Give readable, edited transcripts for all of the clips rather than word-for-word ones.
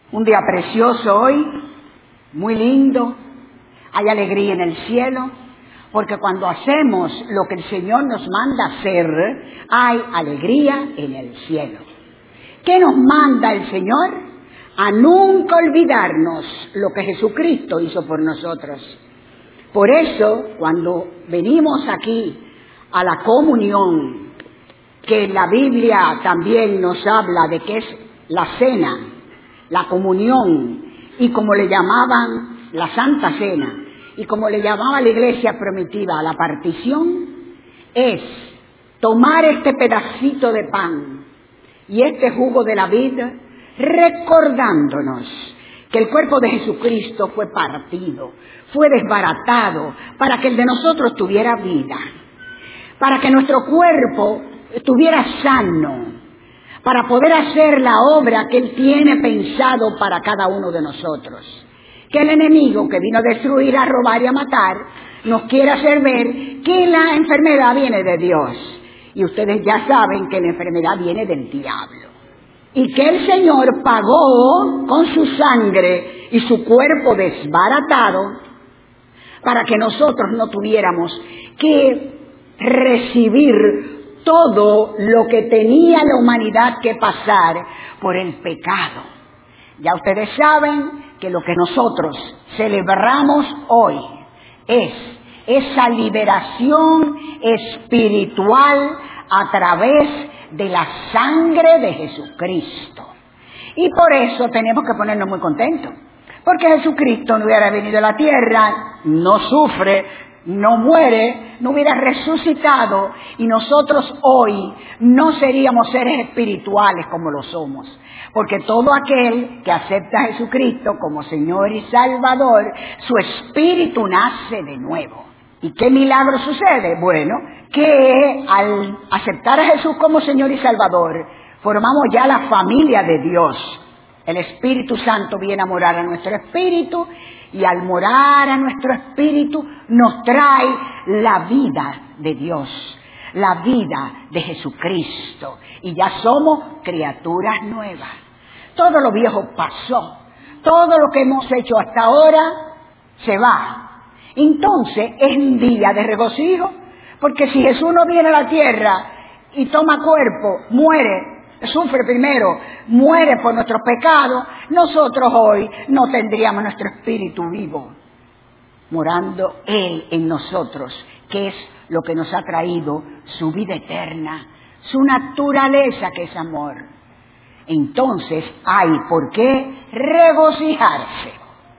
Un día precioso hoy, muy lindo, hay alegría en el cielo, porque cuando hacemos lo que el Señor nos manda hacer, hay alegría en el cielo. ¿Qué nos manda el Señor? A nunca olvidarnos lo que Jesucristo hizo por nosotros. Por eso, cuando venimos aquí a la comunión, que en la Biblia también nos habla de que es la cena, la comunión, y como le llamaban la Santa Cena, y como le llamaba la iglesia primitiva la partición, es tomar este pedacito de pan y este jugo de la vida, recordándonos que el cuerpo de Jesucristo fue partido, fue desbaratado, para que el de nosotros tuviera vida, para que nuestro cuerpo estuviera sano, para poder hacer la obra que Él tiene pensado para cada uno de nosotros. Que el enemigo que vino a destruir, a robar y a matar, nos quiere hacer ver que la enfermedad viene de Dios. Y ustedes ya saben que la enfermedad viene del diablo. Y que el Señor pagó con su sangre y su cuerpo desbaratado para que nosotros no tuviéramos que recibir todo lo que tenía la humanidad que pasar por el pecado. Ya ustedes saben que lo que nosotros celebramos hoy es esa liberación espiritual a través de la sangre de Jesucristo. Y por eso tenemos que ponernos muy contentos, porque Jesucristo no hubiera venido a la tierra, no sufre, no muere, no hubiera resucitado, y nosotros hoy no seríamos seres espirituales como lo somos, porque todo aquel que acepta a Jesucristo como Señor y Salvador, su espíritu nace de nuevo. ¿Y qué milagro sucede? Bueno, que al aceptar a Jesús como Señor y Salvador, formamos ya la familia de Dios. El Espíritu Santo viene a morar a nuestro espíritu, y al morar a nuestro espíritu nos trae la vida de Dios, la vida de Jesucristo, y ya somos criaturas nuevas. Todo lo viejo pasó, todo lo que hemos hecho hasta ahora se va. Entonces es un día de regocijo, porque si Jesús no viene a la tierra y toma cuerpo, muere, sufre primero, muere por nuestros pecados, nosotros hoy no tendríamos nuestro espíritu vivo, morando Él en nosotros, que es lo que nos ha traído su vida eterna, su naturaleza que es amor. Entonces hay por qué regocijarse.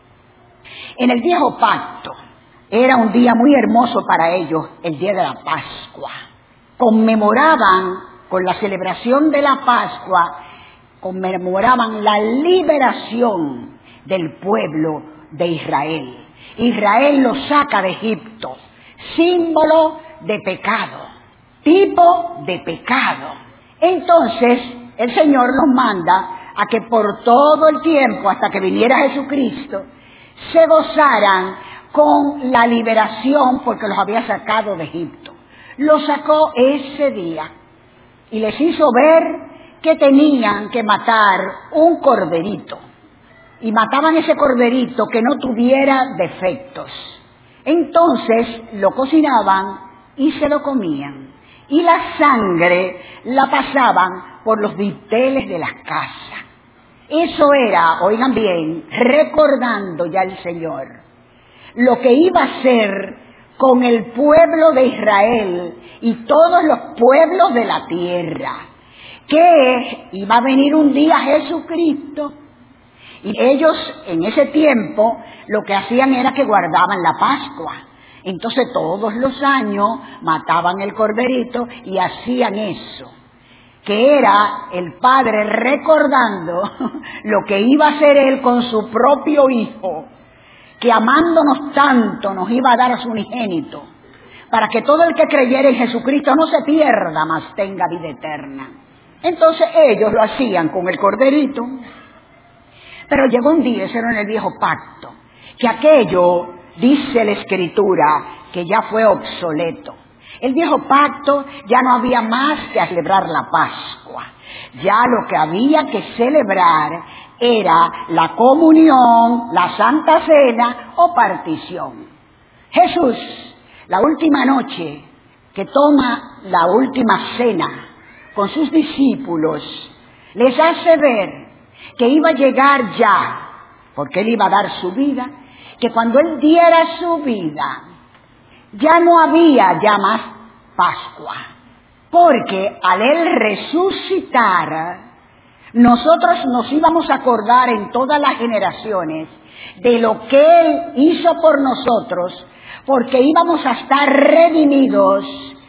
En el viejo pacto era un día muy hermoso para ellos, el día de la Pascua. Conmemoraban, con la celebración de la Pascua, conmemoraban la liberación del pueblo de Israel. Israel los saca de Egipto, símbolo de pecado, tipo de pecado. Entonces el Señor los manda a que por todo el tiempo, hasta que viniera Jesucristo, se gozaran con la liberación, porque los había sacado de Egipto. Los sacó ese día y les hizo ver que tenían que matar un corderito, y mataban ese corderito que no tuviera defectos. Entonces lo cocinaban y se lo comían, y la sangre la pasaban por los dinteles de las casas. Eso era, oigan bien, recordando ya el Señor lo que iba a hacer con el pueblo de Israel y todos los pueblos de la tierra, que iba a venir un día Jesucristo, y ellos en ese tiempo lo que hacían era que guardaban la Pascua. Entonces todos los años mataban el corderito y hacían eso, que era el Padre recordando lo que iba a hacer Él con su propio Hijo, que amándonos tanto nos iba a dar a su unigénito, para que todo el que creyera en Jesucristo no se pierda, mas tenga vida eterna. Entonces ellos lo hacían con el corderito, pero llegó un día, eso era en el viejo pacto, que aquello, dice la Escritura, que ya fue obsoleto. El viejo pacto ya no había más que celebrar la Pascua. Ya lo que había que celebrar era la comunión, la Santa Cena o partición. Jesús, la última noche que toma la última cena con sus discípulos, les hace ver que iba a llegar ya, porque Él iba a dar su vida, que cuando Él diera su vida, ya no había ya más Pascua, porque al Él resucitar, nosotros nos íbamos a acordar en todas las generaciones de lo que Él hizo por nosotros, porque íbamos a estar redimidos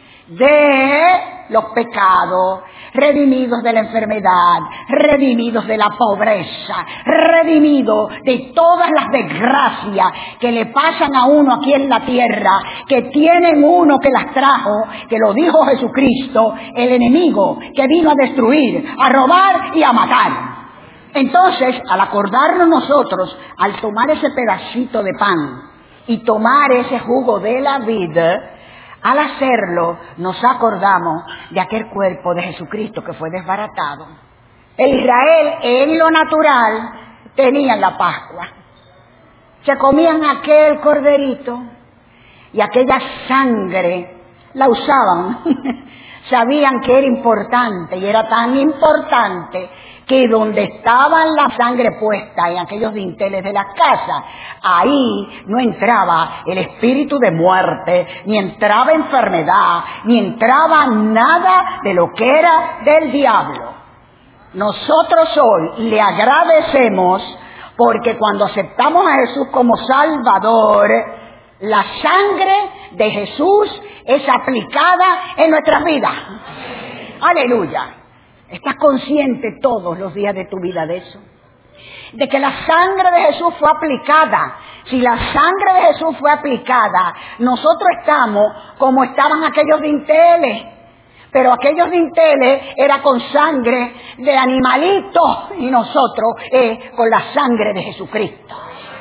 de los pecados, redimidos de la enfermedad, redimidos de la pobreza, redimidos de todas las desgracias que le pasan a uno aquí en la tierra, que tienen uno que las trajo, que lo dijo Jesucristo, el enemigo que vino a destruir, a robar y a matar. Entonces, al acordarnos nosotros, al tomar ese pedacito de pan y tomar ese jugo de la vida, al hacerlo, nos acordamos de aquel cuerpo de Jesucristo que fue desbaratado. El Israel, en lo natural, tenían la Pascua. Se comían aquel corderito y aquella sangre la usaban. Sabían que era importante y era tan importante que donde estaba la sangre puesta en aquellos dinteles de las casas, ahí no entraba el espíritu de muerte, ni entraba enfermedad, ni entraba nada de lo que era del diablo. Nosotros hoy le agradecemos porque cuando aceptamos a Jesús como Salvador, la sangre de Jesús es aplicada en nuestras vidas. Aleluya. ¿Estás consciente todos los días de tu vida de eso? De que la sangre de Jesús fue aplicada. Si la sangre de Jesús fue aplicada, nosotros estamos como estaban aquellos dinteles. Pero aquellos dinteles era con sangre de animalitos y nosotros con la sangre de Jesucristo.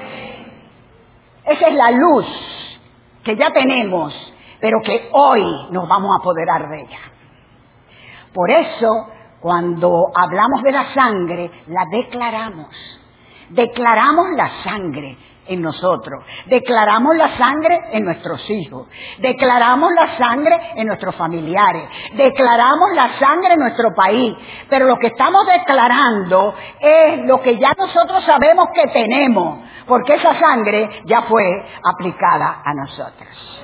Esa es la luz que ya tenemos, pero que hoy nos vamos a apoderar de ella. Por eso, cuando hablamos de la sangre, la declaramos. Declaramos la sangre en nosotros. Declaramos la sangre en nuestros hijos. Declaramos la sangre en nuestros familiares. Declaramos la sangre en nuestro país. Pero lo que estamos declarando es lo que ya nosotros sabemos que tenemos, porque esa sangre ya fue aplicada a nosotros.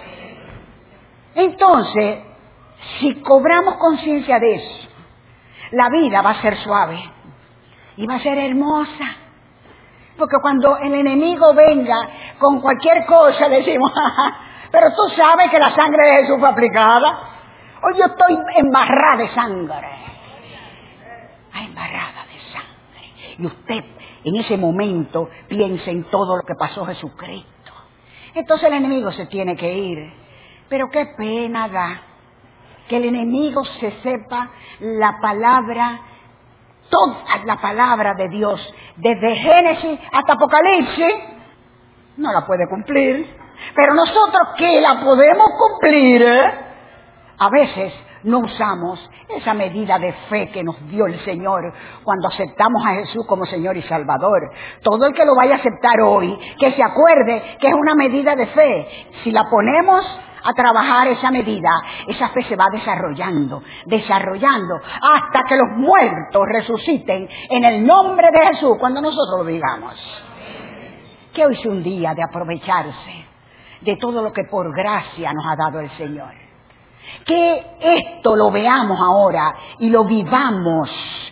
Entonces, si cobramos conciencia de eso, la vida va a ser suave y va a ser hermosa. Porque cuando el enemigo venga con cualquier cosa, decimos, pero tú sabes que la sangre de Jesús fue aplicada. Hoy yo estoy embarrada de sangre. Embarrada de sangre. Y usted en ese momento piensa en todo lo que pasó Jesucristo. Entonces el enemigo se tiene que ir. Pero qué pena da que el enemigo se sepa la palabra, toda la palabra de Dios, desde Génesis hasta Apocalipsis, no la puede cumplir. Pero nosotros que la podemos cumplir, a veces no usamos esa medida de fe que nos dio el Señor cuando aceptamos a Jesús como Señor y Salvador. Todo el que lo vaya a aceptar hoy, que se acuerde que es una medida de fe. Si la ponemos a trabajar esa medida, esa fe se va desarrollando, hasta que los muertos resuciten en el nombre de Jesús cuando nosotros lo digamos. Que hoy es un día de aprovecharse de todo lo que por gracia nos ha dado el Señor. Que esto lo veamos ahora y lo vivamos,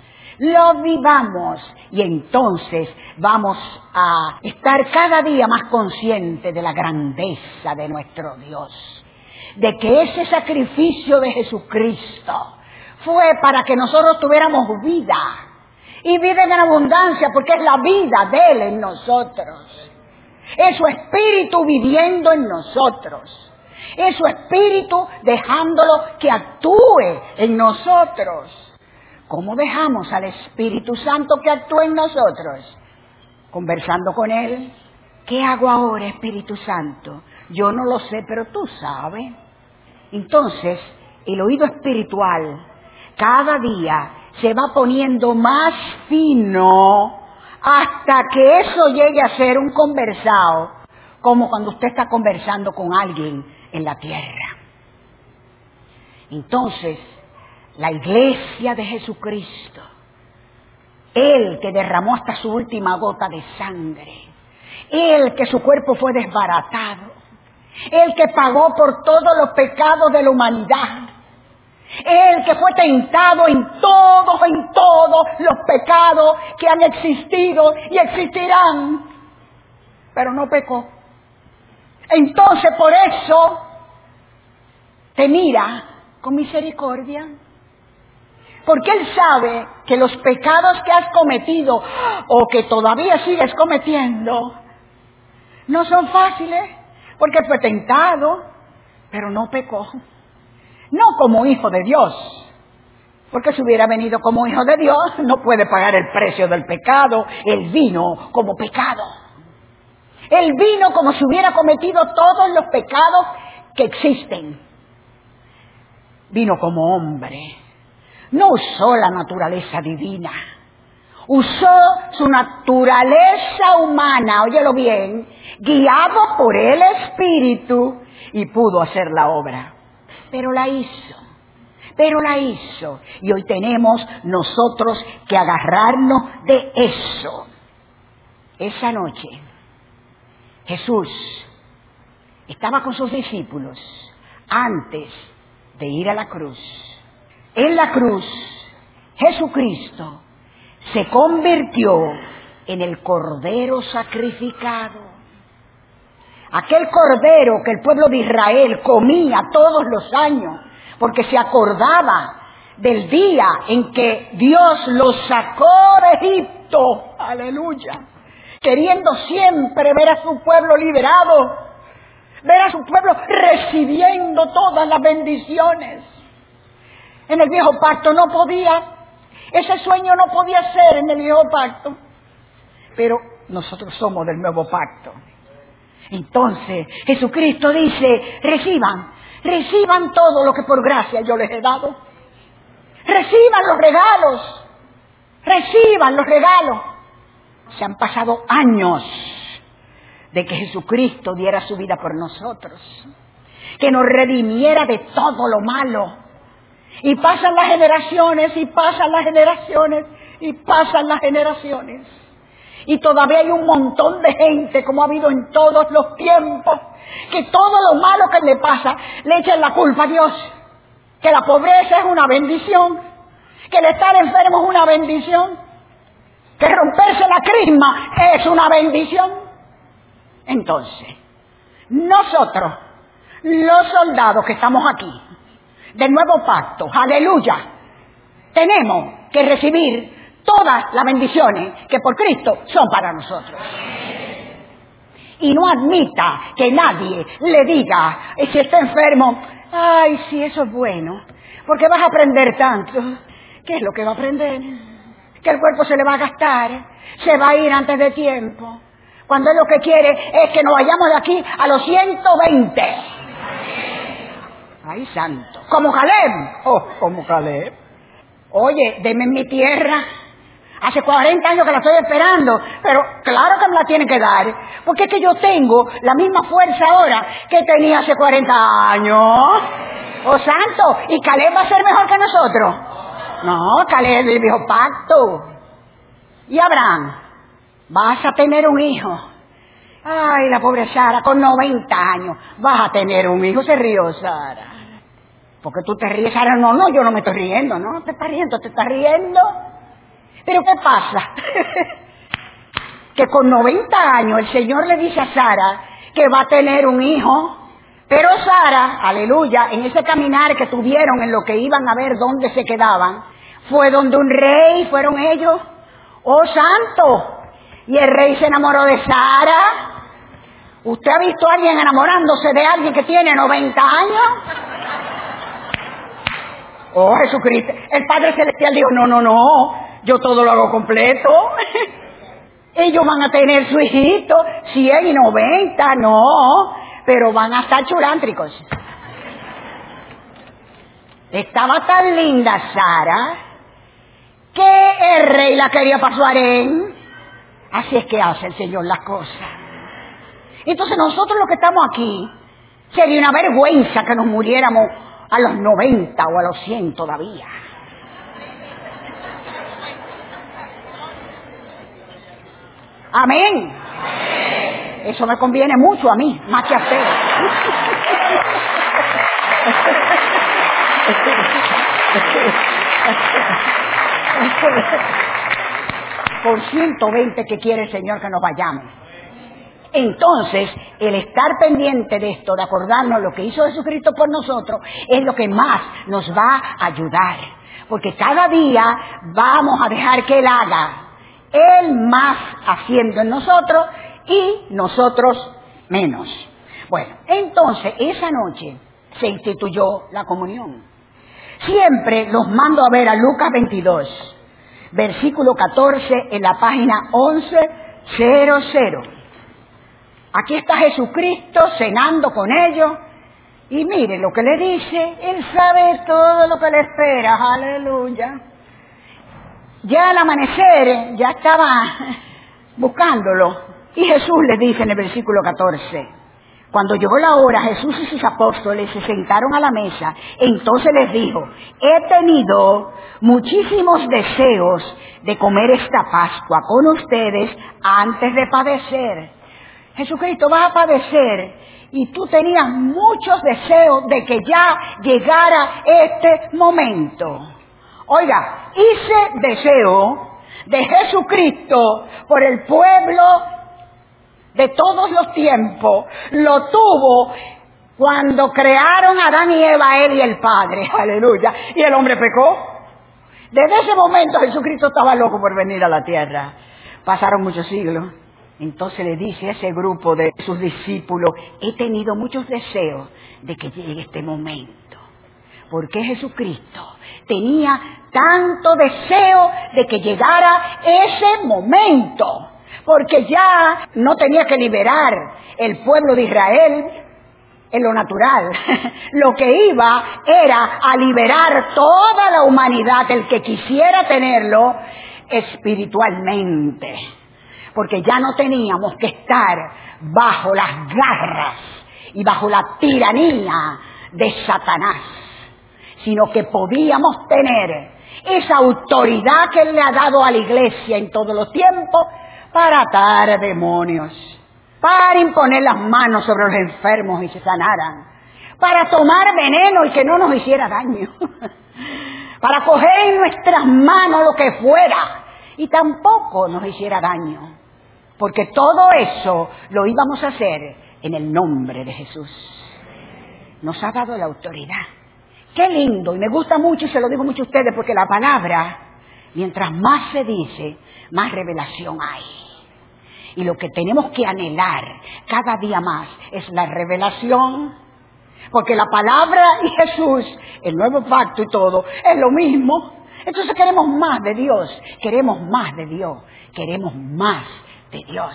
y entonces vamos a estar cada día más conscientes de la grandeza de nuestro Dios, de que ese sacrificio de Jesucristo fue para que nosotros tuviéramos vida, y vida en abundancia, porque es la vida de Él en nosotros, es su Espíritu viviendo en nosotros, es su Espíritu dejándolo que actúe en nosotros. ¿Cómo dejamos al Espíritu Santo que actúe en nosotros? Conversando con Él. ¿Qué hago ahora, Espíritu Santo? Yo no lo sé, pero tú sabes. Entonces, el oído espiritual cada día se va poniendo más fino hasta que eso llegue a ser un conversado, como cuando usted está conversando con alguien en la tierra. Entonces, la iglesia de Jesucristo, Él que derramó hasta su última gota de sangre, Él que su cuerpo fue desbaratado, Él que pagó por todos los pecados de la humanidad, Él que fue tentado en todos los pecados que han existido y existirán, pero no pecó. Entonces por eso te mira con misericordia, porque Él sabe que los pecados que has cometido o que todavía sigues cometiendo no son fáciles, porque fue tentado, pero no pecó. No como hijo de Dios, porque si hubiera venido como hijo de Dios, no puede pagar el precio del pecado. Él vino como pecado. Él vino como si hubiera cometido todos los pecados que existen. Vino como hombre. No usó la naturaleza divina. Usó su naturaleza humana, óyelo bien, guiado por el Espíritu, y pudo hacer la obra. Pero la hizo. Y hoy tenemos nosotros que agarrarnos de eso. Esa noche, Jesús estaba con sus discípulos antes de ir a la cruz. En la cruz, Jesucristo se convirtió en el Cordero sacrificado. Aquel Cordero que el pueblo de Israel comía todos los años, porque se acordaba del día en que Dios los sacó de Egipto. Aleluya. Queriendo siempre ver a su pueblo liberado, ver a su pueblo recibiendo todas las bendiciones. En el viejo pacto no podía, ese sueño no podía ser en el viejo pacto, pero nosotros somos del nuevo pacto. Entonces Jesucristo dice, reciban todo lo que por gracia yo les he dado. Reciban los regalos. Se han pasado años de que Jesucristo diera su vida por nosotros, que nos redimiera de todo lo malo. Y pasan las generaciones, y todavía hay un montón de gente, como ha habido en todos los tiempos, que todo lo malo que le pasa le echan la culpa a Dios. Que la pobreza es una bendición, que el estar enfermo es una bendición, que romperse la crisma es una bendición. Entonces, nosotros, los soldados que estamos aquí, del nuevo pacto, aleluya, tenemos que recibir todas las bendiciones que por Cristo son para nosotros. Y no admita que nadie le diga, si está enfermo, ay, sí, eso es bueno, porque vas a aprender tanto. ¿Qué es lo que va a aprender? Que el cuerpo se le va a gastar, se va a ir antes de tiempo, cuando él lo que quiere es que nos vayamos de aquí a los 120. ¡Ay, santo! Como Caleb. Oye, deme mi tierra. Hace 40 años que la estoy esperando, pero claro que me la tiene que dar, porque es que yo tengo la misma fuerza ahora que tenía hace 40 años. ¡Oh, santo! ¿Y Caleb va a ser mejor que nosotros? No, Caleb es el viejo pacto. Y Abraham, vas a tener un hijo. Ay, la pobre Sara, con 90 años, vas a tener un hijo. Se rió Sara. Porque tú te ríes, Sara. No, yo no me estoy riendo, no, te estás riendo. Pero ¿qué pasa? Que con 90 años el Señor le dice a Sara que va a tener un hijo. Pero Sara, aleluya, en ese caminar que tuvieron en lo que iban a ver dónde se quedaban, fue donde un rey, fueron ellos. ¡Oh, santo! Y el rey se enamoró de Sara. ¿Usted ha visto a alguien enamorándose de alguien que tiene 90 años? Oh, Jesucristo. El Padre Celestial dijo, no, yo todo lo hago completo. Ellos van a tener su hijito, 100 y 90, no, pero van a estar chulántricos. Estaba tan linda Sara que el rey la quería para su harén. Así es que hace el Señor las cosas. Entonces nosotros los que estamos aquí, sería una vergüenza que nos muriéramos a los 90 o a los 100 todavía. Amén. Eso me conviene mucho a mí, más que a ustedes. Por 120 que quiere el Señor que nos vayamos. Entonces, el estar pendiente de esto, de acordarnos lo que hizo Jesucristo por nosotros, es lo que más nos va a ayudar. Porque cada día vamos a dejar que Él haga, Él más haciendo en nosotros y nosotros menos. Bueno, entonces, esa noche se instituyó la comunión. Siempre los mando a ver a Lucas 22, versículo 14, en la página 1100. Aquí está Jesucristo cenando con ellos. Y mire lo que le dice. Él sabe todo lo que le espera. Aleluya. Ya al amanecer, ya estaba buscándolo. Y Jesús le dice en el versículo 14. Cuando llegó la hora, Jesús y sus apóstoles se sentaron a la mesa. Entonces les dijo, he tenido muchísimos deseos de comer esta Pascua con ustedes antes de padecer. Jesucristo, vas a padecer y tú tenías muchos deseos de que ya llegara este momento. Oiga, ese deseo de Jesucristo por el pueblo de todos los tiempos lo tuvo cuando crearon a Adán y Eva, él y el Padre. Aleluya. Y el hombre pecó. Desde ese momento Jesucristo estaba loco por venir a la tierra. Pasaron muchos siglos. Entonces le dice a ese grupo de sus discípulos, he tenido muchos deseos de que llegue este momento. Porque Jesucristo tenía tanto deseo de que llegara ese momento. Porque ya no tenía que liberar el pueblo de Israel en lo natural. Lo que iba era a liberar toda la humanidad, el que quisiera tenerlo, espiritualmente. Porque ya no teníamos que estar bajo las garras y bajo la tiranía de Satanás, sino que podíamos tener esa autoridad que Él le ha dado a la iglesia en todos los tiempos para atar demonios, para imponer las manos sobre los enfermos y se sanaran, para tomar veneno y que no nos hiciera daño, para coger en nuestras manos lo que fuera y tampoco nos hiciera daño. Porque todo eso lo íbamos a hacer en el nombre de Jesús. Nos ha dado la autoridad. Qué lindo, y me gusta mucho y se lo digo mucho a ustedes porque la palabra, mientras más se dice, más revelación hay. Y lo que tenemos que anhelar cada día más es la revelación. Porque la palabra y Jesús, el nuevo pacto y todo, es lo mismo. Entonces queremos más de Dios, queremos más de Dios, queremos más de Dios.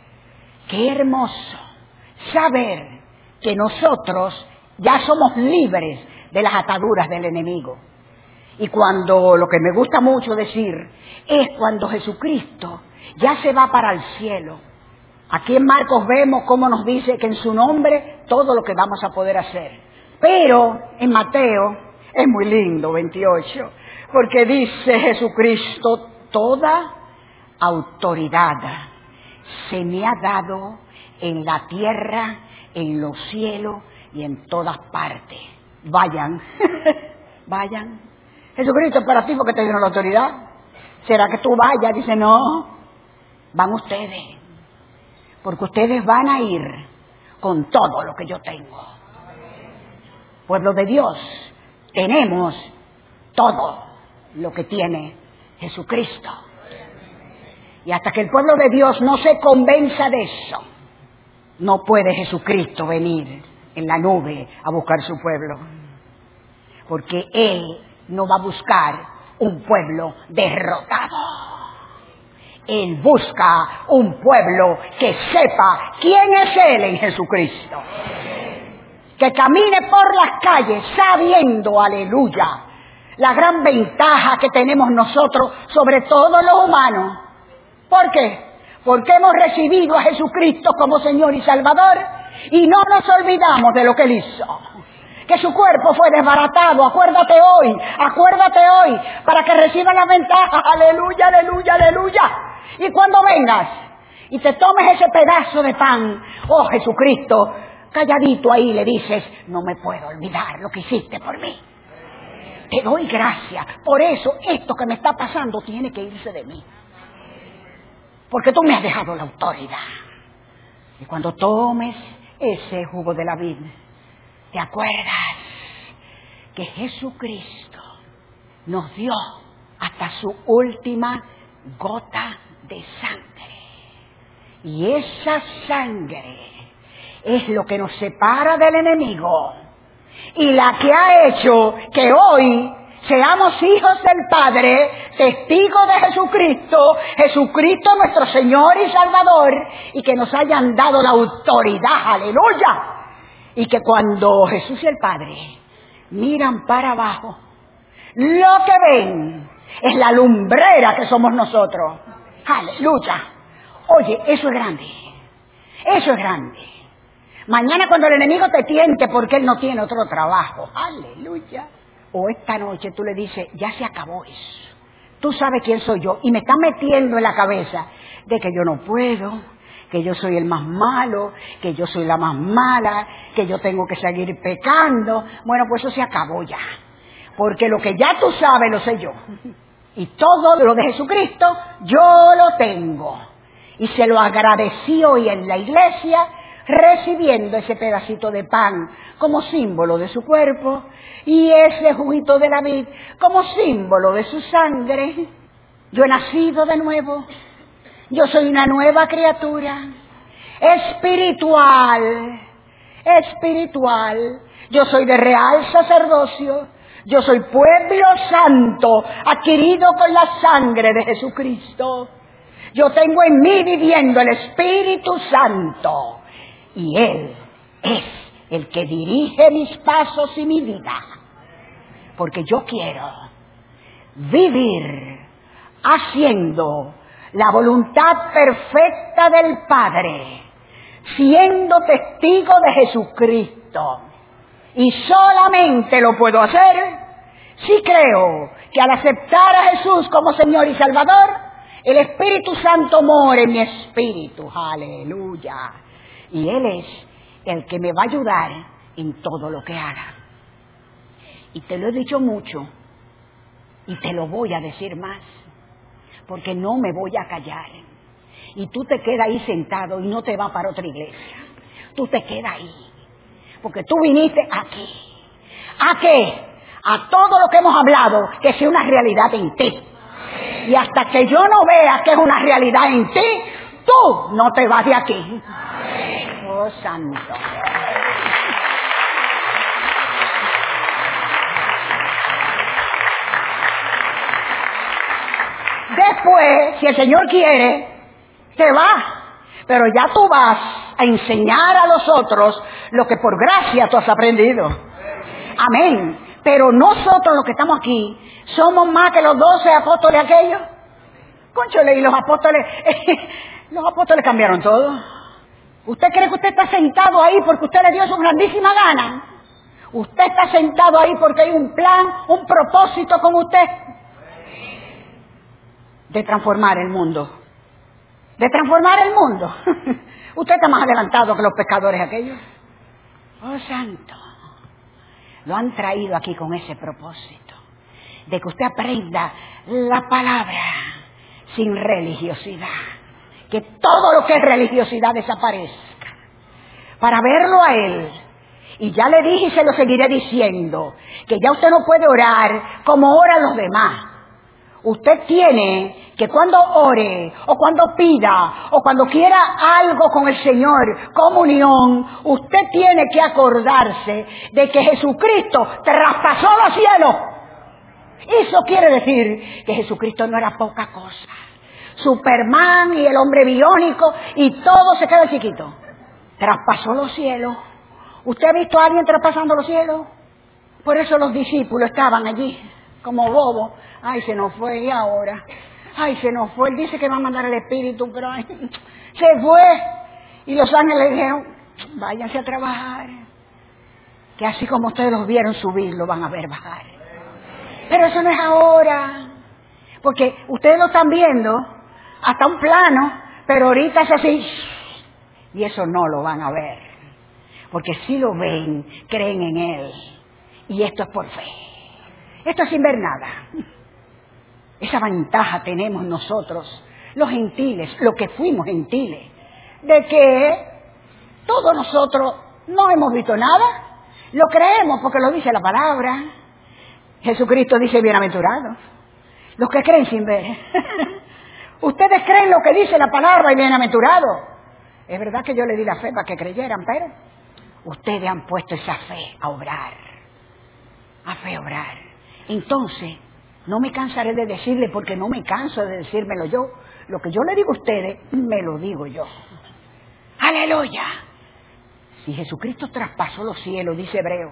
Qué hermoso saber que nosotros ya somos libres de las ataduras del enemigo. Y cuando, lo que me gusta mucho decir, es cuando Jesucristo ya se va para el cielo. Aquí en Marcos vemos cómo nos dice que en su nombre todo lo que vamos a poder hacer. Pero en Mateo es muy lindo, 28, porque dice Jesucristo, toda autoridad se me ha dado en la tierra, en los cielos y en todas partes. Vayan, vayan. Jesucristo, para ti porque te dieron la autoridad. ¿Será que tú vayas? Dice, no, van ustedes. Porque ustedes van a ir con todo lo que yo tengo. Pueblo de Dios, tenemos todo lo que tiene Jesucristo. Y hasta que el pueblo de Dios no se convenza de eso, no puede Jesucristo venir en la nube a buscar su pueblo. Porque Él no va a buscar un pueblo derrotado. Él busca un pueblo que sepa quién es Él en Jesucristo. Que camine por las calles sabiendo, aleluya, la gran ventaja que tenemos nosotros sobre todos los humanos. ¿Por qué? porque hemos recibido a Jesucristo como Señor y Salvador y no nos olvidamos de lo que Él hizo. Que su cuerpo fue desbaratado, acuérdate hoy, para que reciban la ventaja, aleluya, aleluya, aleluya. Y cuando vengas y te tomes ese pedazo de pan, oh Jesucristo, calladito ahí le dices, no me puedo olvidar lo que hiciste por mí. Te doy gracias, por eso esto que me está pasando tiene que irse de mí. Porque tú me has dejado la autoridad. Y cuando tomes ese jugo de la vid, ¿te acuerdas que Jesucristo nos dio hasta su última gota de sangre? Y esa sangre es lo que nos separa del enemigo y la que ha hecho que hoy seamos hijos del Padre, testigos de Jesucristo, Jesucristo nuestro Señor y Salvador, y que nos hayan dado la autoridad, aleluya. Y que cuando Jesús y el Padre miran para abajo, lo que ven es la lumbrera que somos nosotros. ¡Aleluya! Oye, eso es grande. Eso es grande. Mañana cuando el enemigo te tiente porque él no tiene otro trabajo. ¡Aleluya! O esta noche tú le dices, ya se acabó eso. Tú sabes quién soy yo. Y me está metiendo en la cabeza de que yo no puedo, que yo soy el más malo, que yo soy la más mala, que yo tengo que seguir pecando. Bueno, pues eso se acabó ya. Porque lo que ya tú sabes lo sé yo. Y todo lo de Jesucristo yo lo tengo. Y se lo agradecí hoy en la iglesia, recibiendo ese pedacito de pan como símbolo de su cuerpo y ese juguito de la vid como símbolo de su sangre. Yo he nacido de nuevo. Yo soy una nueva criatura, espiritual. Yo soy de real sacerdocio. Yo soy pueblo santo, adquirido con la sangre de Jesucristo. Yo tengo en mí viviendo el Espíritu Santo. Y Él es el que dirige mis pasos y mi vida. Porque yo quiero vivir haciendo la voluntad perfecta del Padre, siendo testigo de Jesucristo. Y solamente lo puedo hacer si creo que al aceptar a Jesús como Señor y Salvador, el Espíritu Santo mora en mi espíritu. ¡Aleluya! Y Él es el que me va a ayudar en todo lo que haga. Y te lo he dicho mucho, y te lo voy a decir más, porque no me voy a callar. Y tú te quedas ahí sentado y no te vas para otra iglesia. Tú te quedas ahí, porque tú viniste aquí. ¿A qué? A todo lo que hemos hablado, que sea una realidad en ti. Y hasta que yo no vea que es una realidad en ti, tú no te vas de aquí. Oh, santo. Después, si el Señor quiere, te vas. Pero ya tú vas a enseñar a los otros lo que por gracia tú has aprendido. Amén. Pero nosotros los que estamos aquí somos más que los 12 apóstoles aquellos. Cónchale, y los apóstoles cambiaron todo. ¿Usted cree que usted está sentado ahí porque usted le dio su grandísima gana? Usted está sentado ahí porque hay un plan, un propósito con usted de transformar el mundo. De transformar el mundo. Usted está más adelantado que los pescadores aquellos. Oh, santo. Lo han traído aquí con ese propósito, de que usted aprenda la palabra sin religiosidad, que todo lo que es religiosidad desaparezca, para verlo a Él. Y ya le dije y se lo seguiré diciendo, que ya usted no puede orar como oran los demás. Usted tiene que cuando ore, o cuando pida, o cuando quiera algo con el Señor, comunión, usted tiene que acordarse de que Jesucristo traspasó los cielos. Eso quiere decir que Jesucristo no era poca cosa. Superman y el hombre biónico y todo se queda chiquito. Traspasó los cielos. ¿Usted ha visto a alguien traspasando los cielos? Por eso los discípulos estaban allí como bobos. Ay, se nos fue, ¿y ahora? Ay, se nos fue. Él dice que va a mandar el Espíritu, pero ay, se fue. Y los ángeles dijeron, váyanse a trabajar. Que así como ustedes los vieron subir, lo van a ver bajar. Pero eso no es ahora. Porque ustedes lo están viendo hasta un plano, pero ahorita es así. Y eso no lo van a ver. Porque si lo ven, creen en Él. Y esto es por fe. Esto es sin ver nada. Esa ventaja tenemos nosotros, los gentiles, los que fuimos gentiles, de que todos nosotros no hemos visto nada, lo creemos porque lo dice la palabra. Jesucristo dice bienaventurados, los que creen sin ver. Ustedes creen lo que dice la palabra y bienaventurados. Es verdad que yo le di la fe para que creyeran, pero ustedes han puesto esa fe a obrar, a fe a obrar. Entonces, no me cansaré de decirle, porque no me canso de decírmelo yo. Lo que yo le digo a ustedes, me lo digo yo. ¡Aleluya! Si Jesucristo traspasó los cielos, dice Hebreo,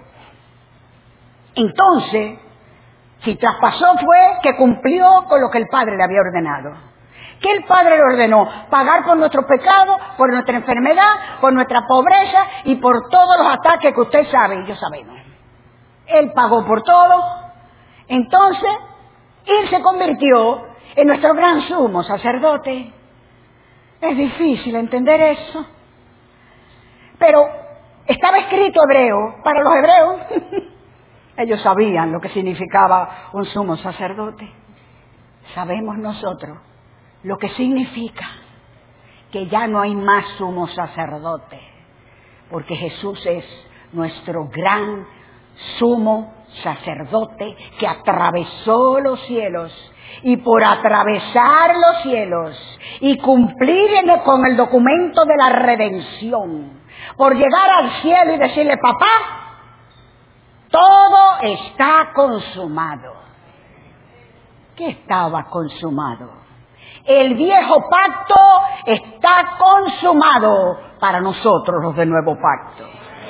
entonces, si traspasó fue que cumplió con lo que el Padre le había ordenado. ¿Qué el Padre le ordenó? Pagar por nuestros pecados, por nuestra enfermedad, por nuestra pobreza y por todos los ataques que usted sabe y yo sabemos. Él pagó por todo. Entonces, Él se convirtió en nuestro gran sumo sacerdote. Es difícil entender eso. Pero estaba escrito hebreo para los hebreos. Ellos sabían lo que significaba un sumo sacerdote. Sabemos nosotros lo que significa que ya no hay más sumo sacerdote. Porque Jesús es nuestro gran sumo sacerdote que atravesó los cielos, y por atravesar los cielos y cumplir con el documento de la redención, por llegar al cielo y decirle, papá, todo está consumado. ¿Qué estaba consumado? El viejo pacto está consumado para nosotros los del nuevo pacto.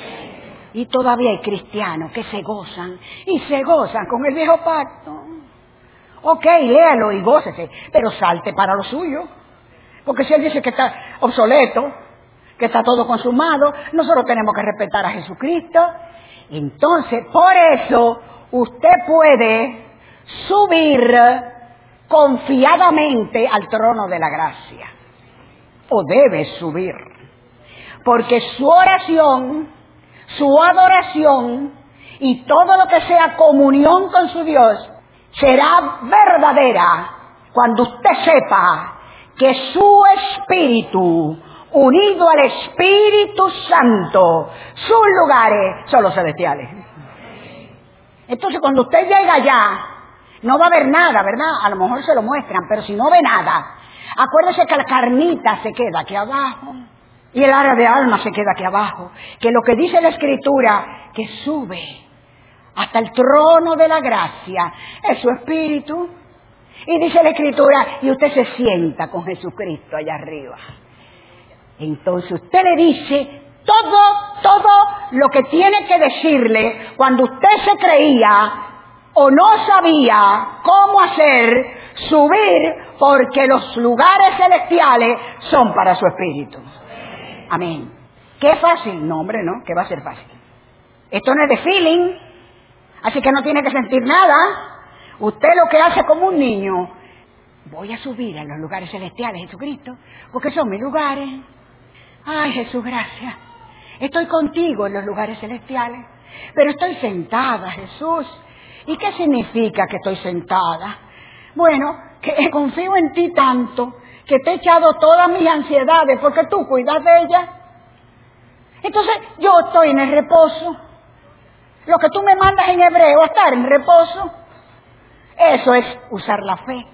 Y todavía hay cristianos que se gozan, y se gozan con el viejo pacto. Ok, léalo y gócese, pero salte para lo suyo. Porque si Él dice que está obsoleto, que está todo consumado, nosotros tenemos que respetar a Jesucristo. Entonces, por eso, usted puede subir confiadamente al trono de la gracia. O debe subir. Porque su oración, su adoración y todo lo que sea comunión con su Dios será verdadera cuando usted sepa que su espíritu, unido al Espíritu Santo, sus lugares son los celestiales. Entonces, cuando usted llega allá, no va a haber nada, ¿verdad? A lo mejor se lo muestran, pero si no ve nada, acuérdese que la carnita se queda aquí abajo. Y el área de alma se queda aquí abajo. Que lo que dice la Escritura, que sube hasta el trono de la gracia, es su espíritu. Y dice la Escritura, y usted se sienta con Jesucristo allá arriba. Entonces usted le dice todo lo que tiene que decirle cuando usted se creía o no sabía cómo hacer subir, porque los lugares celestiales son para su espíritu. Amén. ¿Qué fácil? No, hombre, no, que va a ser fácil. Esto no es de feeling, así que no tiene que sentir nada. Usted lo que hace como un niño, voy a subir a los lugares celestiales, Jesucristo, porque son mis lugares. Ay, Jesús, gracias. Estoy contigo en los lugares celestiales, pero estoy sentada, Jesús. ¿Y qué significa que estoy sentada? Bueno, que confío en ti tanto que te he echado todas mis ansiedades porque tú cuidas de ellas. Entonces yo estoy en el reposo. Lo que tú me mandas en hebreo, estar en reposo, eso es usar la fe.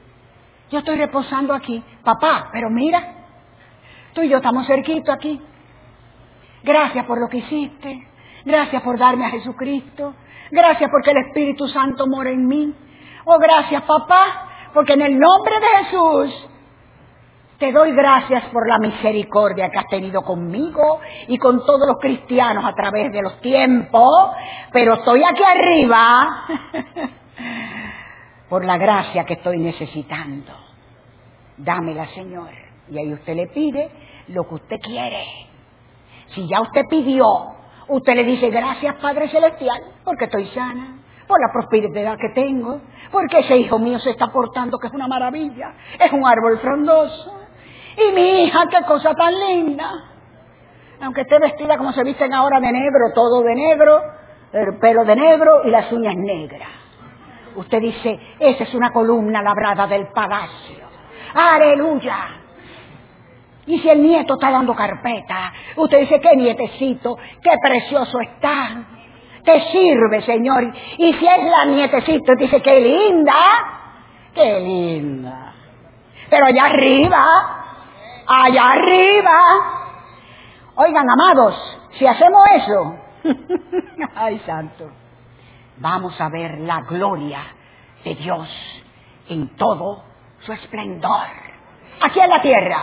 Yo estoy reposando aquí, papá, pero mira, tú y yo estamos cerquito aquí. Gracias por lo que hiciste, gracias por darme a Jesucristo, gracias porque el Espíritu Santo mora en mí. Oh, gracias, papá, porque en el nombre de Jesús te doy gracias por la misericordia que has tenido conmigo y con todos los cristianos a través de los tiempos, pero estoy aquí arriba por la gracia que estoy necesitando. dámela, Señor. Y ahí usted le pide lo que usted quiere. Si ya usted pidió, usted le dice, gracias Padre Celestial, porque estoy sana, por la prosperidad que tengo, porque ese hijo mío se está portando que es una maravilla, es un árbol frondoso. Y mi hija, qué cosa tan linda. Aunque esté vestida como se visten ahora de negro, todo de negro, el pelo de negro y las uñas negras. Usted dice, esa es una columna labrada del palacio. ¡Aleluya! Y si el nieto está dando carpeta, usted dice, qué nietecito, qué precioso está. Te sirve, Señor. Y si es la nietecito, dice, qué linda, qué linda. Pero allá arriba, oigan, amados, si hacemos eso, ay, santo, vamos a ver la gloria de Dios en todo su esplendor. Aquí en la tierra.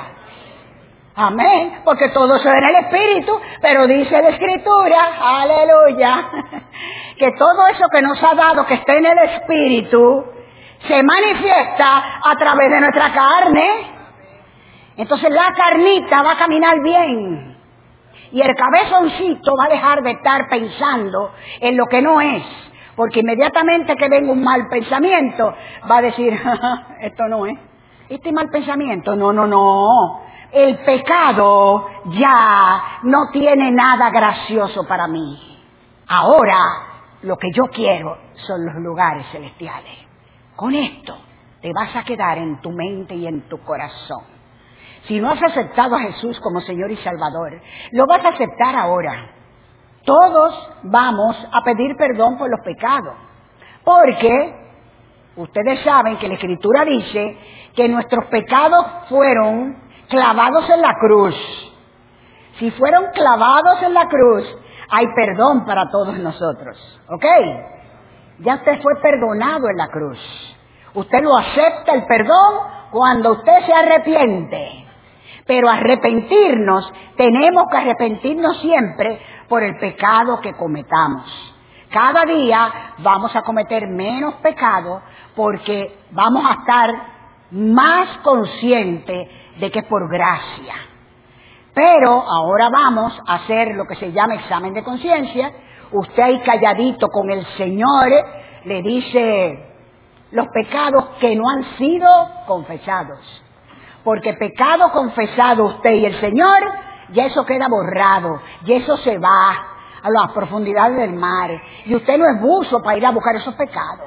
Amén, porque todo eso es en el Espíritu, pero dice la Escritura, aleluya, que todo eso que nos ha dado, que está en el Espíritu, se manifiesta a través de nuestra carne. Entonces la carnita va a caminar bien, y el cabezoncito va a dejar de estar pensando en lo que no es, porque inmediatamente que venga un mal pensamiento, va a decir, esto no es, este mal pensamiento, no. El pecado ya no tiene nada gracioso para mí. Ahora lo que yo quiero son los lugares celestiales. Con esto te vas a quedar en tu mente y en tu corazón. Si no has aceptado a Jesús como Señor y Salvador, lo vas a aceptar ahora. Todos vamos a pedir perdón por los pecados, porque ustedes saben que la Escritura dice que nuestros pecados fueron clavados en la cruz. Si fueron clavados en la cruz, hay perdón para todos nosotros. ¿Ok? Ya usted fue perdonado en la cruz. Usted lo acepta el perdón cuando usted se arrepiente. Pero arrepentirnos, tenemos que arrepentirnos siempre por el pecado que cometamos. Cada día vamos a cometer menos pecado porque vamos a estar más conscientes de que es por gracia. Pero ahora vamos a hacer lo que se llama examen de conciencia. Usted ahí calladito con el Señor le dice los pecados que no han sido confesados. Porque pecado confesado usted y el Señor, ya eso queda borrado, y eso se va a las profundidades del mar. Y usted no es buzo para ir a buscar esos pecados.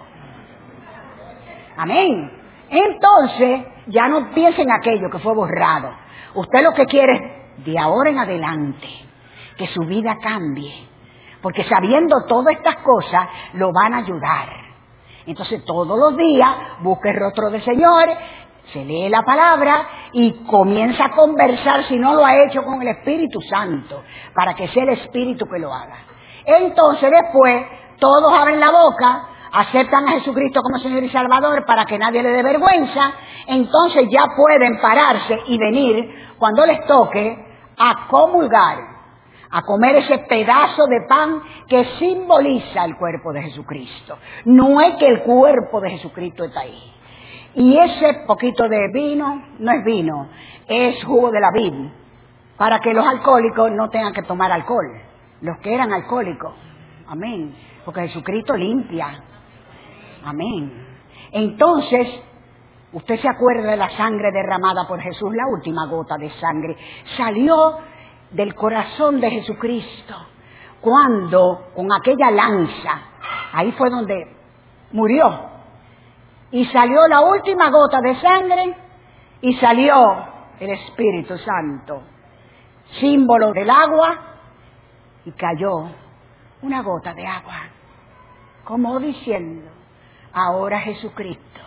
Amén. Entonces, ya no piense en aquello que fue borrado. Usted lo que quiere es, de ahora en adelante, que su vida cambie. Porque sabiendo todas estas cosas, lo van a ayudar. Entonces, todos los días, busque el rostro del Señor, se lee la palabra y comienza a conversar, si no lo ha hecho, con el Espíritu Santo, para que sea el Espíritu que lo haga. Entonces, después, todos abren la boca, aceptan a Jesucristo como Señor y Salvador para que nadie le dé vergüenza, entonces ya pueden pararse y venir cuando les toque a comulgar, a comer ese pedazo de pan que simboliza el cuerpo de Jesucristo. No es que el cuerpo de Jesucristo está ahí. Y ese poquito de vino, no es vino, es jugo de la vid, para que los alcohólicos no tengan que tomar alcohol, los que eran alcohólicos. Amén. Porque Jesucristo limpia. Amén. Entonces, usted se acuerda de la sangre derramada por Jesús, la última gota de sangre salió del corazón de Jesucristo cuando con aquella lanza, ahí fue donde murió, y salió la última gota de sangre y salió el Espíritu Santo, símbolo del agua, y cayó una gota de agua, como diciendo, ahora Jesucristo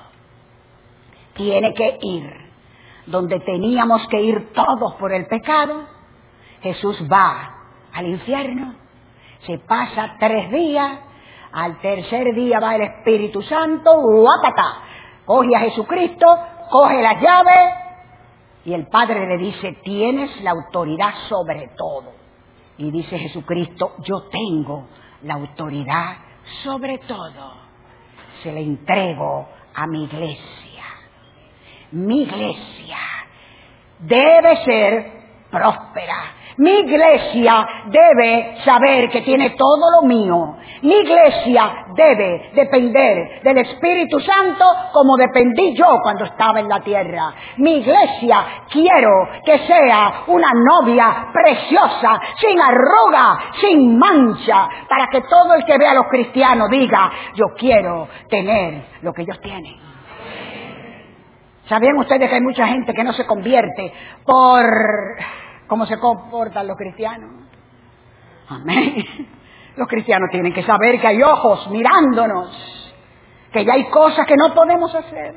tiene que ir donde teníamos que ir todos por el pecado. Jesús va al infierno, se pasa 3 días, al tercer día va el Espíritu Santo, ¡guapata! Coge a Jesucristo, coge las llaves y el Padre le dice, tienes la autoridad sobre todo. Y dice Jesucristo, yo tengo la autoridad sobre todo. Se le entrego a mi iglesia. mi iglesia debe ser próspera. Mi iglesia debe saber que tiene todo lo mío. Mi iglesia debe depender del Espíritu Santo como dependí yo cuando estaba en la tierra. Mi iglesia quiero que sea una novia preciosa, sin arruga, sin mancha, para que todo el que vea a los cristianos diga, yo quiero tener lo que ellos tienen. ¿Sabían ustedes que hay mucha gente que no se convierte por cómo se comportan los cristianos? Amén. Los cristianos tienen que saber que hay ojos mirándonos, que ya hay cosas que no podemos hacer,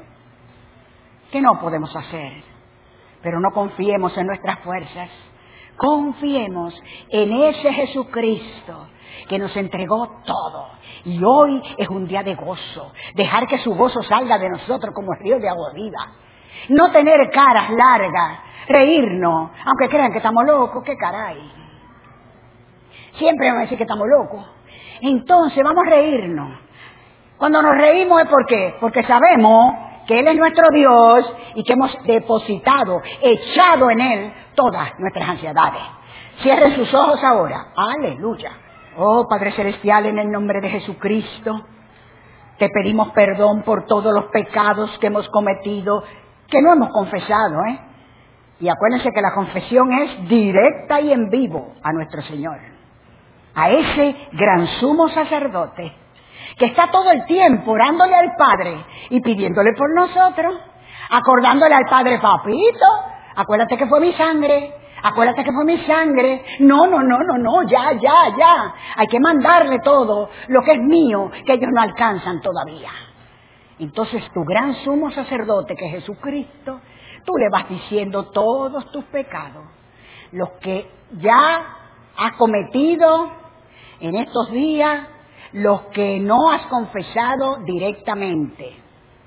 pero no confiemos en nuestras fuerzas, confiemos en ese Jesucristo que nos entregó todo. Y hoy es un día de gozo, dejar que su gozo salga de nosotros como el río de agua viva. No tener caras largas, reírnos, aunque crean que estamos locos, qué caray. Siempre van a decir que estamos locos. Entonces vamos a reírnos. Cuando nos reímos es porque sabemos que Él es nuestro Dios y que hemos depositado, echado en Él todas nuestras ansiedades. Cierren sus ojos ahora. Aleluya. Oh Padre Celestial, en el nombre de Jesucristo, te pedimos perdón por todos los pecados que hemos cometido, que no hemos confesado, Y acuérdense que la confesión es directa y en vivo a nuestro Señor, a ese gran sumo sacerdote que está todo el tiempo orándole al Padre y pidiéndole por nosotros, acordándole al Padre, papito, acuérdate que fue mi sangre. Acuérdate que fue mi sangre. No, ya. Hay que mandarle todo lo que es mío, que ellos no alcanzan todavía. Entonces tu gran sumo sacerdote, que es Jesucristo, tú le vas diciendo todos tus pecados, los que ya has cometido en estos días, los que no has confesado directamente.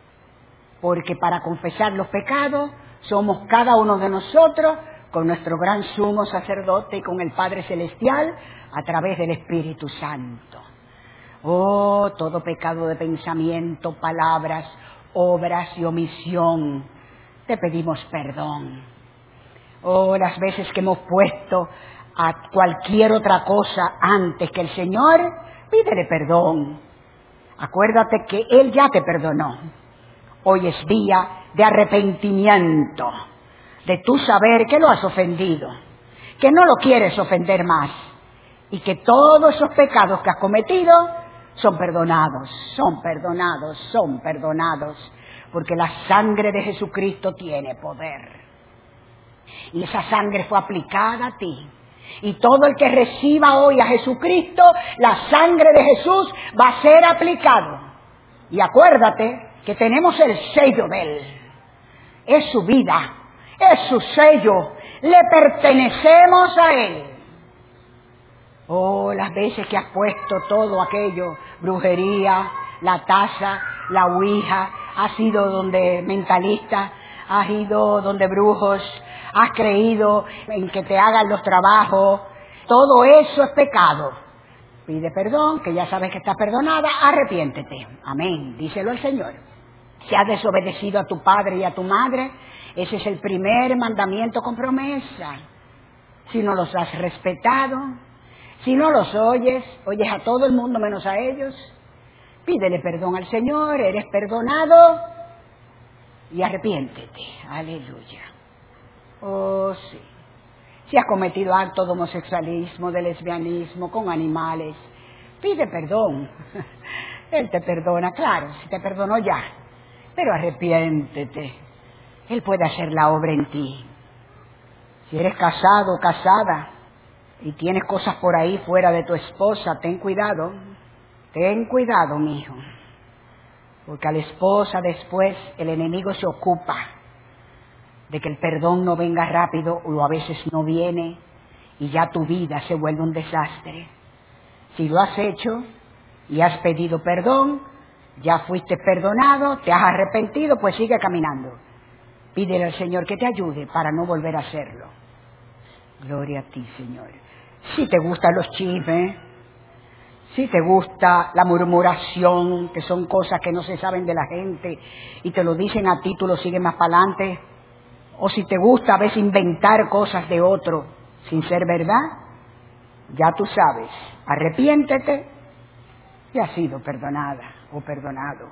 Porque para confesar los pecados somos cada uno de nosotros, con nuestro gran sumo sacerdote y con el Padre Celestial a través del Espíritu Santo. Oh, todo pecado de pensamiento, palabras, obras y omisión, te pedimos perdón. Oh, las veces que hemos puesto a cualquier otra cosa antes que el Señor, pídele perdón. Acuérdate que Él ya te perdonó. Hoy es día de arrepentimiento, de tú saber que lo has ofendido, que no lo quieres ofender más y que todos esos pecados que has cometido son perdonados, porque la sangre de Jesucristo tiene poder. Y esa sangre fue aplicada a ti. Y todo el que reciba hoy a Jesucristo, la sangre de Jesús va a ser aplicado. Y acuérdate que tenemos el sello de Él. Es su vida. Es su sello, le pertenecemos a Él. Oh, las veces que has puesto todo aquello, brujería, la taza, la ouija, has ido donde mentalistas, has ido donde brujos, has creído en que te hagan los trabajos, todo eso es pecado. Pide perdón, que ya sabes que estás perdonada, arrepiéntete. Amén, díselo al Señor. Si has desobedecido a tu padre y a tu madre, ese es el primer mandamiento con promesa. Si no los has respetado, si no los oyes a todo el mundo menos a ellos, pídele perdón al Señor, eres perdonado y arrepiéntete. Aleluya. Oh, sí. Si has cometido actos de homosexualismo, de lesbianismo, con animales, pide perdón. Él te perdona, claro, si te perdonó ya, pero arrepiéntete. Él puede hacer la obra en ti. Si eres casado o casada y tienes cosas por ahí fuera de tu esposa, ten cuidado, mi hijo. Porque a la esposa después el enemigo se ocupa de que el perdón no venga rápido o a veces no viene y ya tu vida se vuelve un desastre. Si lo has hecho y has pedido perdón, ya fuiste perdonado, te has arrepentido, pues sigue caminando. Pídele al Señor que te ayude para no volver a hacerlo. Gloria a ti, Señor. Si te gustan los chismes, Si te gusta la murmuración, que son cosas que no se saben de la gente y te lo dicen a ti, tú lo sigues más para adelante. O si te gusta a veces inventar cosas de otro sin ser verdad, ya tú sabes, arrepiéntete y has sido perdonada o perdonado.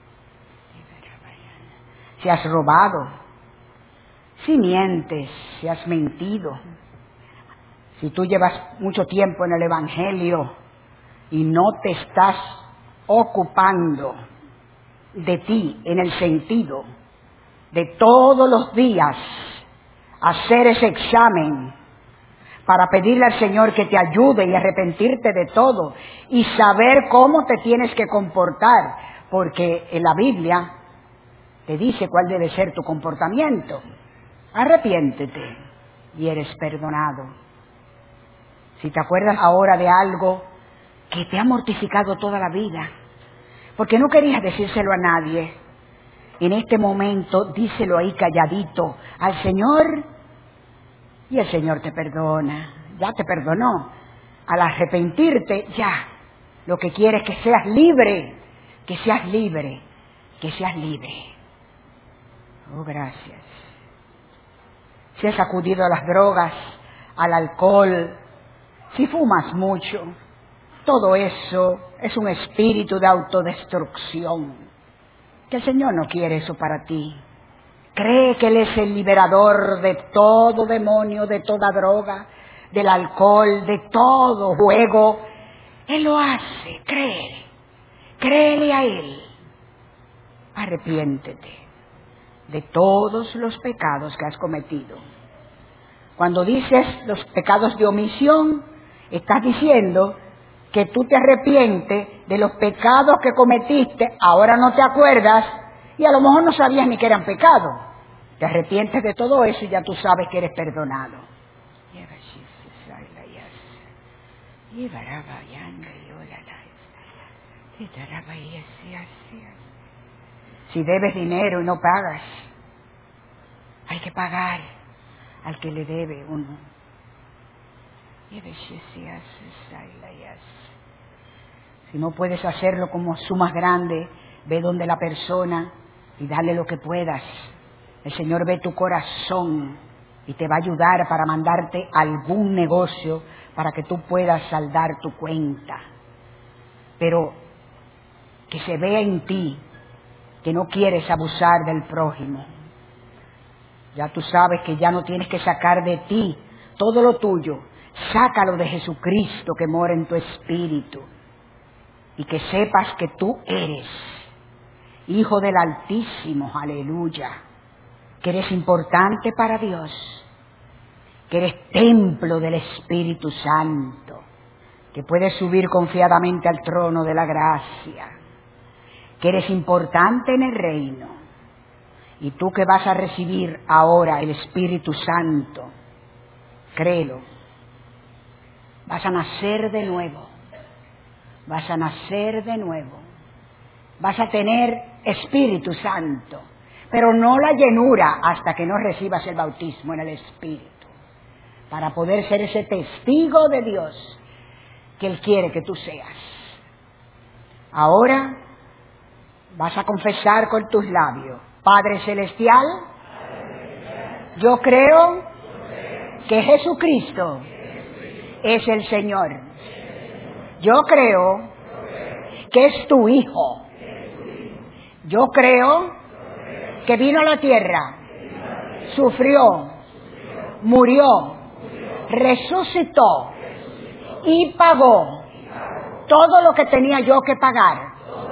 Si has robado, si mientes, si has mentido, si tú llevas mucho tiempo en el Evangelio y no te estás ocupando de ti en el sentido de todos los días hacer ese examen para pedirle al Señor que te ayude y arrepentirte de todo y saber cómo te tienes que comportar, porque en la Biblia te dice cuál debe ser tu comportamiento. Arrepiéntete y eres perdonado. Si te acuerdas ahora de algo que te ha mortificado toda la vida, porque no querías decírselo a nadie, en este momento díselo ahí calladito al Señor y el Señor te perdona. Ya te perdonó. Al arrepentirte, ya, lo que quiere es que seas libre, que seas libre, que seas libre. Oh, gracias. Si has acudido a las drogas, al alcohol, si fumas mucho, todo eso es un espíritu de autodestrucción. Que el Señor no quiere eso para ti. Cree que Él es el liberador de todo demonio, de toda droga, del alcohol, de todo juego. Él lo hace, créele a Él. Arrepiéntete de todos los pecados que has cometido. Cuando dices los pecados de omisión, estás diciendo que tú te arrepientes de los pecados que cometiste, ahora no te acuerdas, y a lo mejor no sabías ni que eran pecados. Te arrepientes de todo eso y ya tú sabes que eres perdonado. Si debes dinero y no pagas, hay que pagar al que le debe uno. Si no puedes hacerlo como su más grande, ve donde la persona y dale lo que puedas. El Señor ve tu corazón y te va a ayudar para mandarte algún negocio para que tú puedas saldar tu cuenta. Pero que se vea en ti que no quieres abusar del prójimo. Ya tú sabes que ya no tienes que sacar de ti todo lo tuyo. Sácalo de Jesucristo que mora en tu espíritu. Y que sepas que tú eres Hijo del Altísimo, aleluya. Que eres importante para Dios. Que eres templo del Espíritu Santo. Que puedes subir confiadamente al trono de la gracia. Que eres importante en el reino. Y tú que vas a recibir ahora el Espíritu Santo, créelo. Vas a nacer de nuevo. Vas a nacer de nuevo. Vas a tener Espíritu Santo, pero no la llenura hasta que no recibas el bautismo en el Espíritu, para poder ser ese testigo de Dios que Él quiere que tú seas. Ahora vas a confesar con tus labios: Padre Celestial, yo creo que Jesucristo es el Señor. Yo creo que es tu Hijo. Yo creo que vino a la tierra, sufrió, murió, resucitó y pagó todo lo que tenía yo que pagar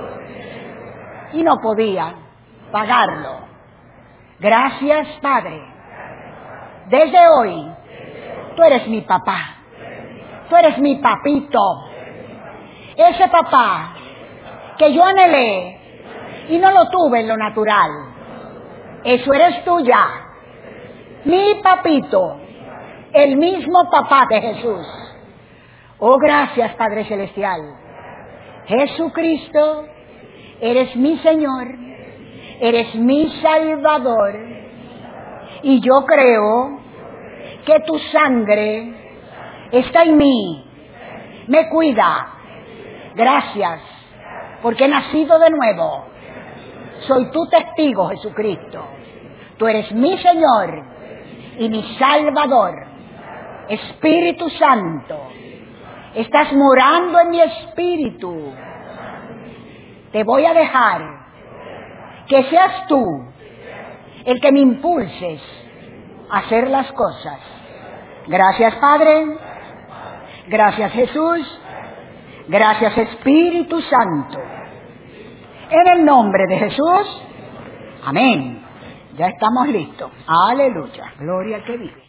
y no podía pagarlo. Gracias, Padre. Desde hoy, tú eres mi papá. Tú eres mi papito. Ese papá que yo anhelé y no lo tuve en lo natural. Eso eres tú ya. Mi papito. El mismo papá de Jesús. Oh, gracias, Padre Celestial. Jesucristo, eres mi Señor. Eres mi Salvador. Y yo creo que tu sangre está en mí. Me cuida. Gracias, porque he nacido de nuevo. Soy tu testigo, Jesucristo. Tú eres mi Señor y mi Salvador. Espíritu Santo, estás morando en mi espíritu. Te voy a dejar que seas tú el que me impulses a hacer las cosas. Gracias, Padre. Gracias, Jesús. Gracias, Espíritu Santo. En el nombre de Jesús. Amén. Ya estamos listos. Aleluya. Gloria al que vive.